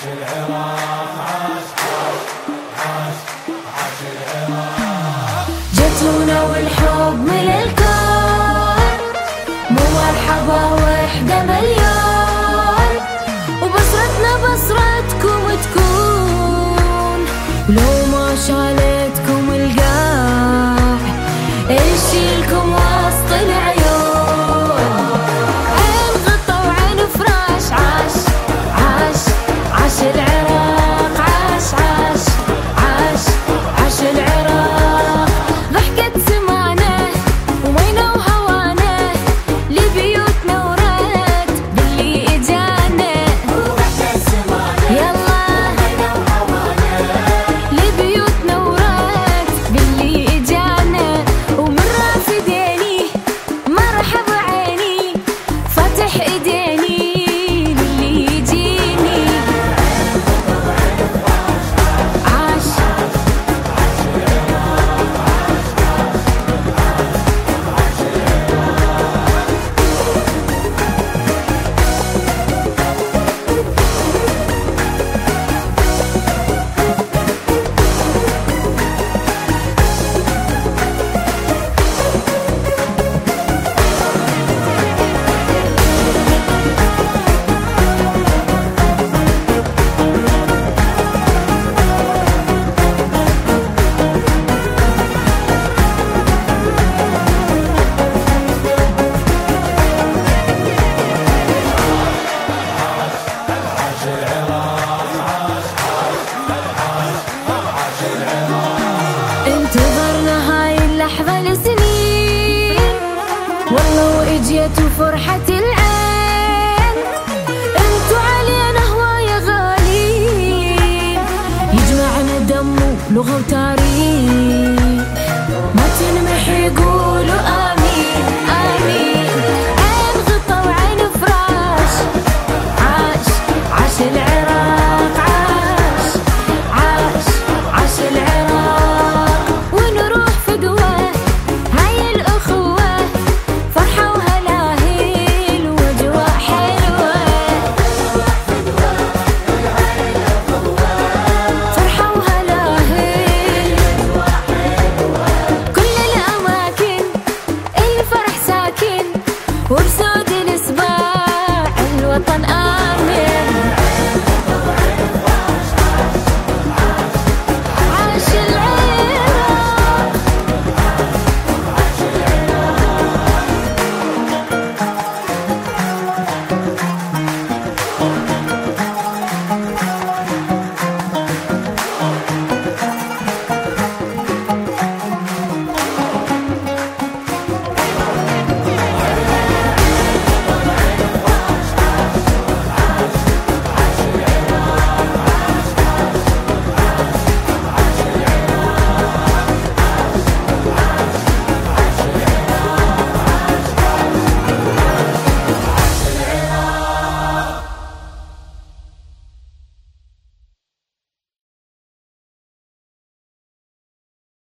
العراق عاش عاش عاش العراق. جتونا والحب من الكون، مو مرحبا وحدة مليون، وبصرتنا بصرتكم تكون، ولو ما شالتكم القاع نشيلكم وسط العيون. عين غطا وعين فراش عاش عاش عاش العراق عاش عاش عاش عاش العراق. ضحكة سمانه ومينا وهوانه لبيوتنا ورد باللي اجانا. ضحكة سمانه يلا ومينا وهوانه لبيوتنا ورد باللي اجانا. ومن رافديني مرحب عيني فاتح ايديني للي يجيني. عاش انتظرنا هاي اللحظة لسنين، والله واجيت وفرحة العين. انتو علينا هواية غالين، يجمعنا دم ولغة وتاريخ، ما تنمحي قولوا آمين آمين. عين غطا وعين فراش عاش عاش العراق عاش عاش عاش العراق. ونروح فدوة هاي الأخوة، فرحة وهلاهيل وأجواء حلوة. فرحة وهلاهيل كل الأماكن الفرح ساكن، وبسود الإسباب